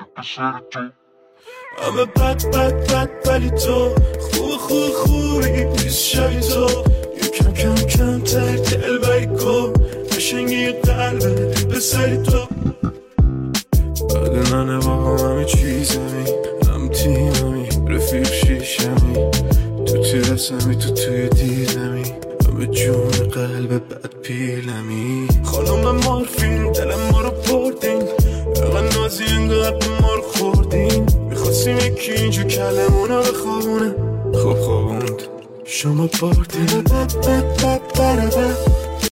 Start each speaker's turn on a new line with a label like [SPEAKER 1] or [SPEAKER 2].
[SPEAKER 1] همه بد ولی تو خوبی نیست شبی تو یکم کم تر دل بری کن قشنگی قلبه بسری تو بعد منه بابا همه چیزمی هم تیممی رفیق شیشمی تو تیرسمی تو توی دیدمی همه جون قلب بد پیلمی خانم مارفین دل ما رو بردین اقل نازی انقدر ما رو خوردین میخواستیم یکی اینجا کلمونه بخوابونه خب خوابوند شما بردین